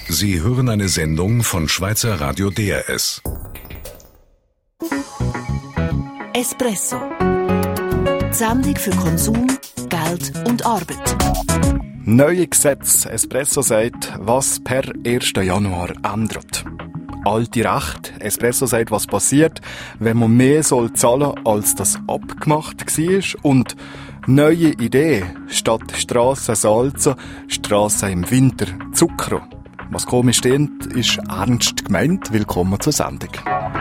Sie hören eine Sendung von Schweizer Radio DRS. Espresso. Die Sendung für Konsum, Geld und Arbeit. Neue Gesetze. Espresso sagt, was per 1. Januar ändert. Alte Recht. Espresso sagt, was passiert, wenn man mehr zahlen soll, als das abgemacht war. Und neue Idee. Statt Strasse Salza, Strasse im Winter Zucchero. Was komisch klingt, ist ernst gemeint. Willkommen zur Sendung.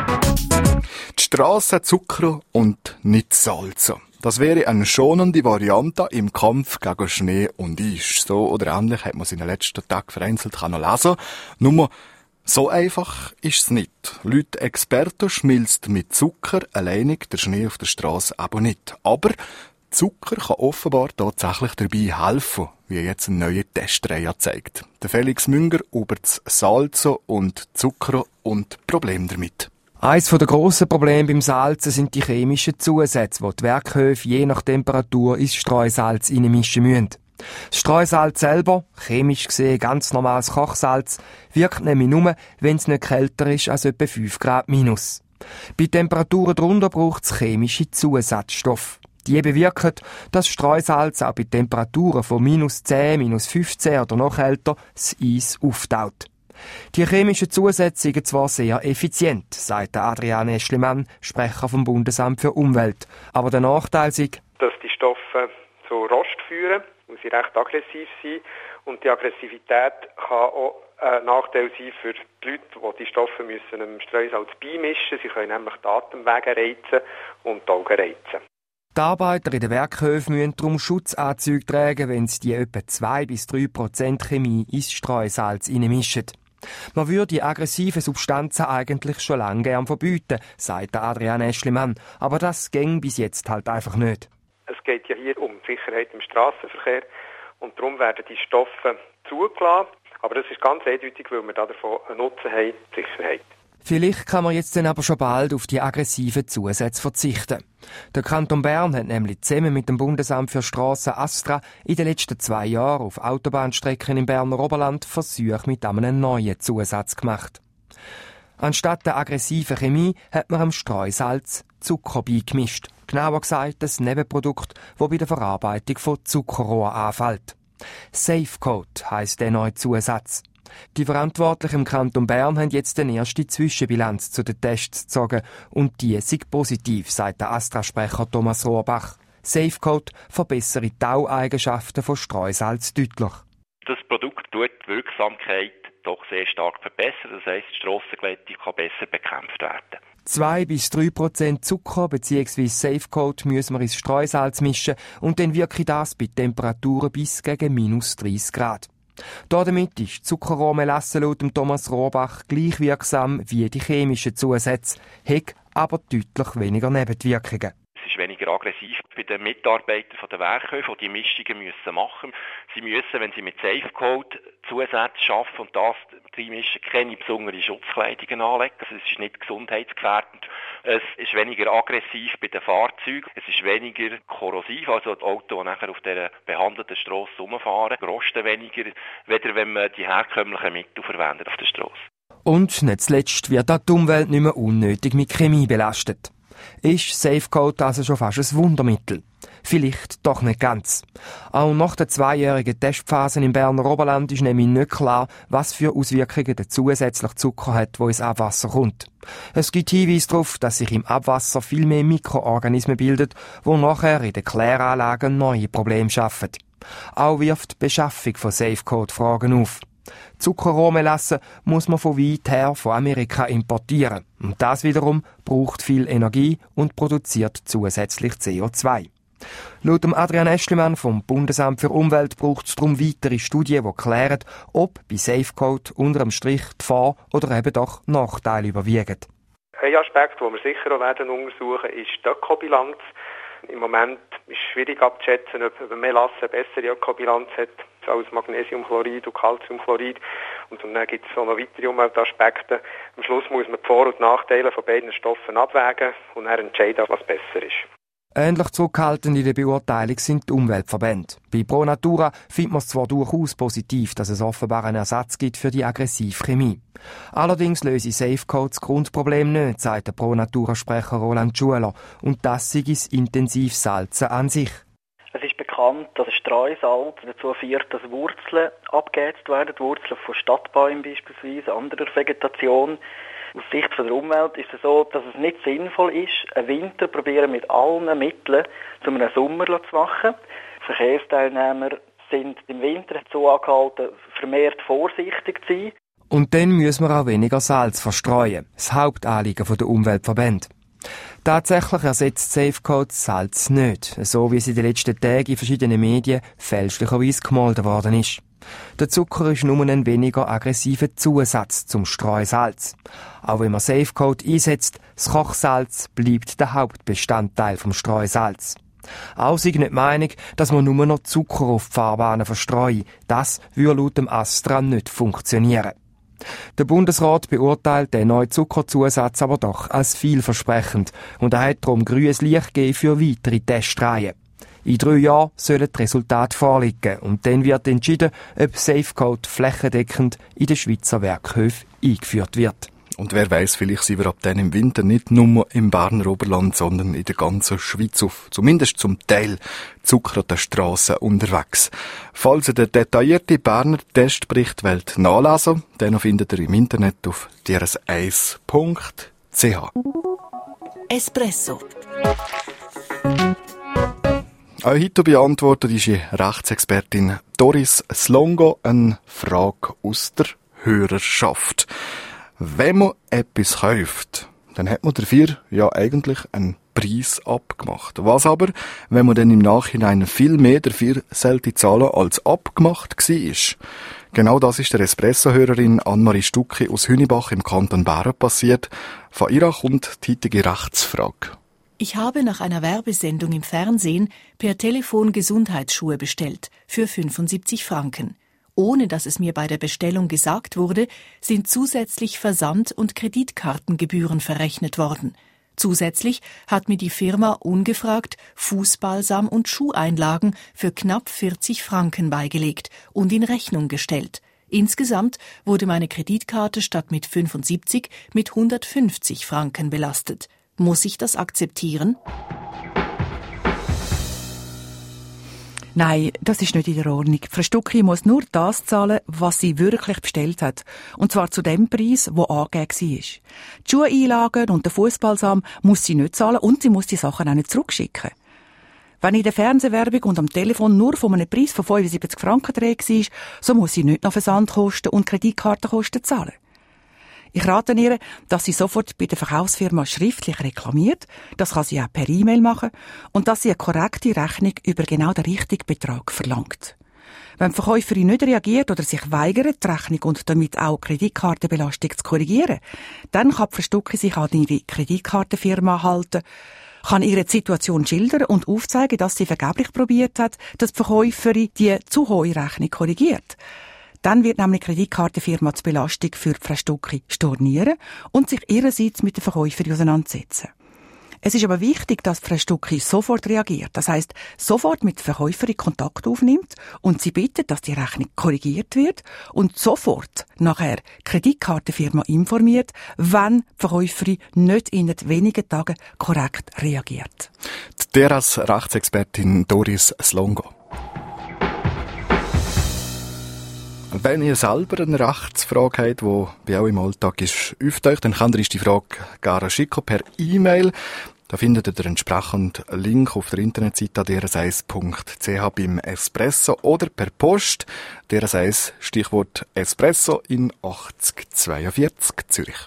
Die Strasse Zucchero und nicht Salza. Das wäre eine schonende Variante im Kampf gegen Schnee und Eis. So oder ähnlich hat man es in den letzten Tagen vereinzelt lesen. Nur so einfach ist es nicht. Laut Experten schmilzt mit Zucker alleinig der Schnee auf der Strasse eben nicht. Aber Zucker kann offenbar tatsächlich dabei helfen, wie jetzt eine neue Testreihe zeigt. Der Felix Münger über das Salzo und Zucker und Problem damit. Eines der grossen Probleme beim Salzen sind die chemischen Zusätze, die die Werkhöfe je nach Temperatur ins Streusalz reinmischen müssen. Das Streusalz selber, chemisch gesehen ganz normales Kochsalz, wirkt nämlich nur, wenn es nicht kälter ist als etwa 5 Grad minus. Bei Temperaturen drunter braucht es chemische Zusatzstoffe. Die bewirken, dass Streusalz auch bei Temperaturen von minus 10, minus 15 oder noch kälter das Eis auftaut. Die chemischen Zusätze sind zwar sehr effizient, sagt Adrian Eschlimann, Sprecher vom Bundesamt für Umwelt. Aber der Nachteil ist, dass die Stoffe zu Rost führen, weil sie recht aggressiv sind. Und die Aggressivität kann auch ein Nachteil sein für die Leute, die Stoffe müssen im Streusalz beimischen. Sie können nämlich die Atemwege reizen und die Augen reizen. Die Arbeiter in den Werkhöfen müssen darum Schutzanzüge tragen, wenn sie die etwa 2-3% Chemie ins Streusalz reinmischen. Man würde die aggressiven Substanzen eigentlich schon lange gern verbieten, sagt Adrian Eschlimann. Aber das ging bis jetzt halt einfach nicht. Es geht ja hier um die Sicherheit im Strassenverkehr und darum werden die Stoffe zugelassen. Aber das ist ganz eindeutig, weil wir davon einen Nutzen haben, die Sicherheit. Vielleicht kann man jetzt dann aber schon bald auf die aggressiven Zusätze verzichten. Der Kanton Bern hat nämlich zusammen mit dem Bundesamt für Strassen Astra in den letzten 2 Jahren auf Autobahnstrecken im Berner Oberland Versuche mit einem neuen Zusatz gemacht. Anstatt der aggressiven Chemie hat man am Streusalz Zucker beigemischt. Genauer gesagt, das Nebenprodukt, das bei der Verarbeitung von Zuckerrohr anfällt. Safecoat heisst der neue Zusatz. Die Verantwortlichen im Kanton Bern haben jetzt eine erste Zwischenbilanz zu den Tests gezogen und die ist positiv, sagt der Astra-Sprecher Thomas Rohrbach. Safecoat verbessere die Taueigenschaften von Streusalz deutlich. Das Produkt tut die Wirksamkeit doch sehr stark verbessern, das heisst, die Strassenglätte kann besser bekämpft werden. 2-3% Zucker bzw. Safecoat müssen wir ins Streusalz mischen und dann wirke das bei Temperaturen bis gegen minus 30 Grad. Damit ist Zuckerrohrmelasse laut Thomas Rohrbach gleich wirksam wie die chemischen Zusätze, hat aber deutlich weniger Nebenwirkungen. Es ist weniger aggressiv bei den Mitarbeitern der Werkhöfe, die Mischungen machen müssen. Sie müssen, wenn sie mit Safecoat Zusätze arbeiten und das mischen, keine besonderen Schutzkleidungen anlegen. Also es ist nicht gesundheitsgefährdend. Es ist weniger aggressiv bei den Fahrzeugen. Es ist weniger korrosiv, also die Autos, die nachher auf dieser behandelten Strasse rumfahren, rosten weniger, weder wenn man die herkömmlichen Mittel verwendet auf der Strasse. Und nicht zuletzt wird auch die Umwelt nicht mehr unnötig mit Chemie belastet. Ist Safecoat also schon fast ein Wundermittel? Vielleicht doch nicht ganz. Auch nach der 2-jährigen Testphase im Berner Oberland ist nämlich nicht klar, was für Auswirkungen der zusätzliche Zucker hat, der ins Abwasser kommt. Es gibt Hinweise darauf, dass sich im Abwasser viel mehr Mikroorganismen bilden, die nachher in den Kläranlagen neue Probleme schaffen. Auch wirft die Beschaffung von Safecoat Fragen auf. Zuckerrohrmelasse muss man von weit her von Amerika importieren. Und das wiederum braucht viel Energie und produziert zusätzlich CO2. Laut Adrian Eschlimann vom Bundesamt für Umwelt braucht es darum weitere Studien, die klären, ob bei Safecoat unterm Strich die Vor- oder eben doch Nachteile überwiegen. Ein Aspekt, den wir sicher auch werden untersuchen, ist die Ökobilanz. Im Moment ist es schwierig abzuschätzen, ob Melasse eine bessere Ökobilanz hat als Magnesiumchlorid und Calciumchlorid. Und dann gibt es auch noch weitere Umweltaspekte. Am Schluss muss man die Vor- und Nachteile von beiden Stoffen abwägen und dann entscheiden, was besser ist. Ähnlich zurückhaltend in der Beurteilung sind die Umweltverbände. Bei Pro Natura findet man es zwar durchaus positiv, dass es offenbar einen Ersatz gibt für die aggressive Chemie. Allerdings löse Safecoat das Grundproblem nicht, sagt der Pro Natura-Sprecher Roland Schuler. Und das sei das Intensivsalzen an sich. Es ist bekannt, dass Streusalz dazu führt, dass Wurzeln abgeätzt werden, Wurzeln von Stadtbäumen beispielsweise, anderer Vegetation. Aus Sicht der Umwelt ist es so, dass es nicht sinnvoll ist, einen Winter probieren mit allen Mitteln zu einem Sommer zu machen. Verkehrsteilnehmer sind im Winter dazu angehalten, vermehrt vorsichtig zu sein. Und dann müssen wir auch weniger Salz verstreuen. Das Hauptanliegen der Umweltverbände. Tatsächlich ersetzt Safecoat Salz nicht, so wie es in den letzten Tagen in verschiedenen Medien fälschlicherweise gemolden worden ist. Der Zucker ist nur ein weniger aggressiver Zusatz zum Streusalz. Auch wenn man Safecoat einsetzt, das Kochsalz bleibt der Hauptbestandteil vom Streusalz. Auch sei nicht die Meinung, dass man nur noch Zucker auf die Fahrbahnen verstreue. Das würde laut dem Astra nicht funktionieren. Der Bundesrat beurteilt den neuen Zuckerzusatz aber doch als vielversprechend und er hat darum grünes Licht gegeben für weitere Testreihen. In 3 Jahren sollen die Resultate vorliegen und dann wird entschieden, ob Safecoat flächendeckend in den Schweizer Werkhöfen eingeführt wird. Und wer weiss, vielleicht sind wir ab dann im Winter nicht nur im Berner Oberland, sondern in der ganzen Schweiz auf zumindest zum Teil Zucker an den Strassen unterwegs. Falls ihr den detaillierten Berner Testbericht wollt nachlesen, den findet ihr im Internet auf drs1.ch. Espresso. Auch heute beantwortet ist die Rechtsexpertin Doris Slongo eine Frage aus der Hörerschaft. Wenn man etwas kauft, dann hat man dafür ja eigentlich einen Preis abgemacht. Was aber, wenn man dann im Nachhinein viel mehr dafür sollte zahlen, als abgemacht war? Genau das ist der Espresso-Hörerin Annemarie Stucki aus Hünibach im Kanton Bern passiert. Von ihr kommt die heutige Rechtsfrage. Ich habe nach einer Werbesendung im Fernsehen per Telefon Gesundheitsschuhe bestellt für 75 Franken. Ohne dass es mir bei der Bestellung gesagt wurde, sind zusätzlich Versand- und Kreditkartengebühren verrechnet worden. Zusätzlich hat mir die Firma ungefragt Fußbalsam und Schuheinlagen für knapp 40 Franken beigelegt und in Rechnung gestellt. Insgesamt wurde meine Kreditkarte statt mit 75 mit 150 Franken belastet. Muss ich das akzeptieren? Nein, das ist nicht in der Ordnung. Frau Stucki muss nur das zahlen, was sie wirklich bestellt hat. Und zwar zu dem Preis, der angegeben war. Die Schuheinlagen und den Fußbalsam muss sie nicht zahlen und sie muss die Sachen auch nicht zurückschicken. Wenn in der Fernsehwerbung und am Telefon nur von einem Preis von 75 Franken die Rede war, so muss sie nicht noch Versandkosten und Kreditkartenkosten zahlen. Ich rate ihr, dass sie sofort bei der Verkaufsfirma schriftlich reklamiert, das kann sie auch per E-Mail machen, und dass sie eine korrekte Rechnung über genau den richtigen Betrag verlangt. Wenn die Verkäuferin nicht reagiert oder sich weigert, die Rechnung und damit auch die Kreditkartenbelastung zu korrigieren, dann kann Frau Stucki sich an ihre Kreditkartenfirma halten, kann ihre Situation schildern und aufzeigen, dass sie vergeblich probiert hat, dass die Verkäuferin die zu hohe Rechnung korrigiert. Dann wird nämlich die Kreditkartenfirma die Belastung für Frau Stucki stornieren und sich ihrerseits mit der Verkäuferin auseinandersetzen. Es ist aber wichtig, dass Frau Stucki sofort reagiert. Das heisst, sofort mit der Verkäuferin Kontakt aufnimmt und sie bittet, dass die Rechnung korrigiert wird und sofort nachher die Kreditkartenfirma informiert, wenn die Verkäuferin nicht in wenigen Tagen korrekt reagiert. Die DRS-Rechtsexpertin Doris Slongo. Wenn ihr selber eine Rechtsfrage habt, die bei euch im Alltag ist, auftaucht, dann könnt ihr die Frage gerne schicken per E-Mail. Da findet ihr den entsprechenden Link auf der Internetseite drs1.ch beim Espresso oder per Post. DRS1 Stichwort Espresso in 8042 Zürich.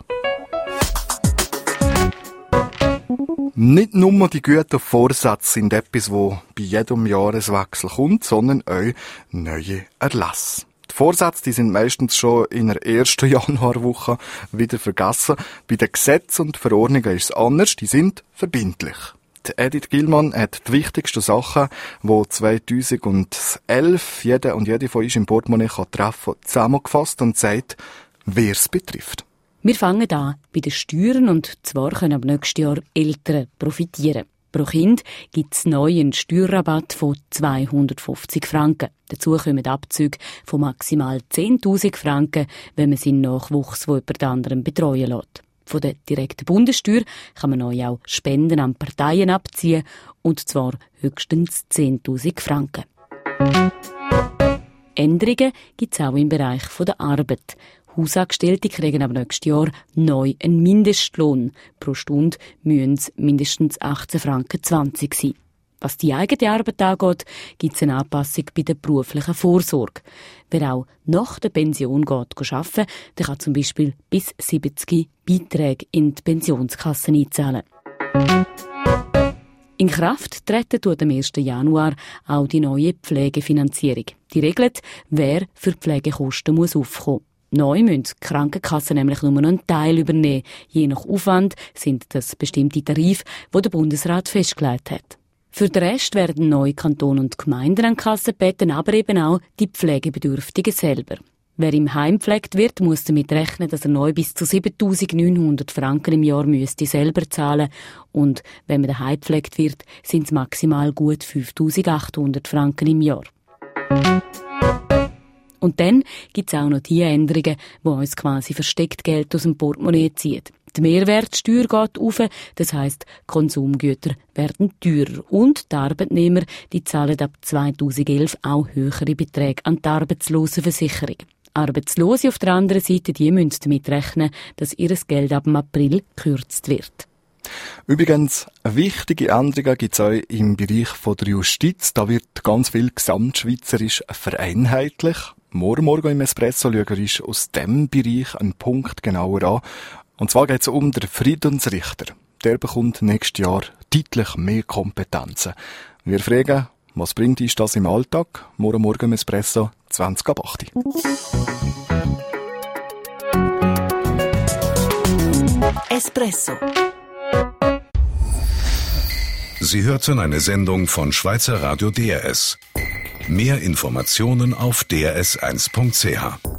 Nicht nur die guten Vorsätze sind etwas, das bei jedem Jahreswechsel kommt, sondern auch neue Erlasse. Die Vorsätze, die sind meistens schon in der ersten Januarwoche wieder vergessen. Bei den Gesetzen und Verordnungen ist es anders, die sind verbindlich. Die Edith Gilman hat die wichtigsten Sachen, die 2011 jeder und jede von uns im Portemonnaie treffen kann, zusammengefasst und sagt, wer es betrifft. Wir fangen an bei den Steuern und zwar können ab nächstes Jahr Eltern profitieren. Pro Kind gibt es neu einen Steuerrabatt von 250 Franken. Dazu kommen Abzüge von maximal 10'000 Franken, wenn man seinen Nachwuchs von jemand anderem betreuen lässt. Von der direkten Bundessteuer kann man neu auch Spenden an Parteien abziehen, und zwar höchstens 10'000 Franken. Änderungen gibt es auch im Bereich der Arbeit. Hausangestellte kriegen ab nächstes Jahr neu einen Mindestlohn. Pro Stunde müssen es mindestens 18,20 Franken sein. Was die eigene Arbeit angeht, gibt es eine Anpassung bei der beruflichen Vorsorge. Wer auch nach der Pension geht arbeiten, der kann zum Beispiel bis 70 Beiträge in die Pensionskasse einzahlen. In Kraft treten tut am 1. Januar auch die neue Pflegefinanzierung. Die regelt, wer für Pflegekosten aufkommen muss. Neu müssen die Krankenkassen nämlich nur noch einen Teil übernehmen. Je nach Aufwand sind das bestimmte Tarife, die der Bundesrat festgelegt hat. Für den Rest werden neue Kantone und Gemeinden an die Kasse gebeten, aber eben auch die Pflegebedürftigen selber. Wer im Heim gepflegt wird, muss damit rechnen, dass er neu bis zu 7'900 Franken im Jahr selber zahlen müsste. Und wenn man daheim gepflegt wird, sind es maximal gut 5'800 Franken im Jahr. Und dann gibt es auch noch die Änderungen, die uns quasi versteckt Geld aus dem Portemonnaie ziehen. Die Mehrwertsteuer geht auf, das heisst, Konsumgüter werden teurer. Und die Arbeitnehmer, die zahlen ab 2011 auch höhere Beträge an die Arbeitslosenversicherung. Arbeitslose auf der anderen Seite, die müssen damit rechnen, dass ihr Geld ab April gekürzt wird. Übrigens, wichtige Änderungen gibt es auch im Bereich der Justiz. Da wird ganz viel gesamtschweizerisch vereinheitlicht. Morgen im Espresso schauen wir aus diesem Bereich einen Punkt genauer an. Und zwar geht es um den Friedensrichter. Der bekommt nächstes Jahr deutlich mehr Kompetenzen. Wir fragen, was bringt uns das im Alltag? Morgen im Espresso 20:08. Espresso. Sie hörten eine Sendung von Schweizer Radio DRS. Mehr Informationen auf drs1.ch.